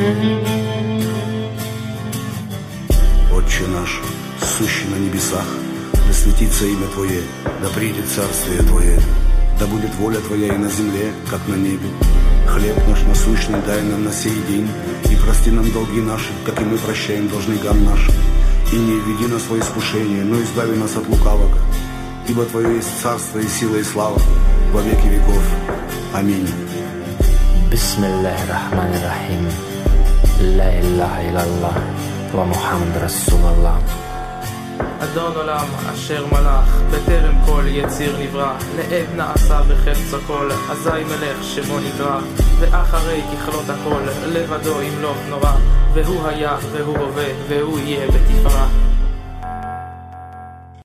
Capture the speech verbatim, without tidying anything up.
Отче наш, сущий на небесах, да светится имя Твое, да придет царствие Твое, да будет воля Твоя и на земле, как на небе. Хлеб наш насущный дай нам на сей день, и прости нам долги наши, как и мы прощаем должникам нашим. И не введи нас во искушение, но избави нас от лукавого. Ибо Твое есть царство и сила и слава во веки веков. Аминь. Бисмиллахир-рахманир-рахим. Ла илляха илlallah ва Мухаммад Расулаллах. אדון עולם אשר מלך בטרם כל יציר נברא לעד נעשה בחפץ הכל אזי מלך שמו נקרא ואחרי ככלות הכל לבדו ימלוך נורא והוא היה והוא הווה והוא יהיה בתפארה